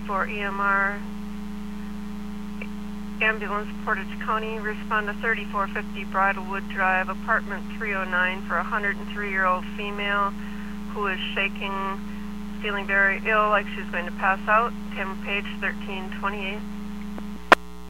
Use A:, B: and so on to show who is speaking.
A: 54 EMR. Ambulance, Portage County, respond to 3450 Bridlewood Drive, apartment 309 for a 103-year-old female who is shaking, feeling very ill, like she's going to pass out. Tim Page, 1328.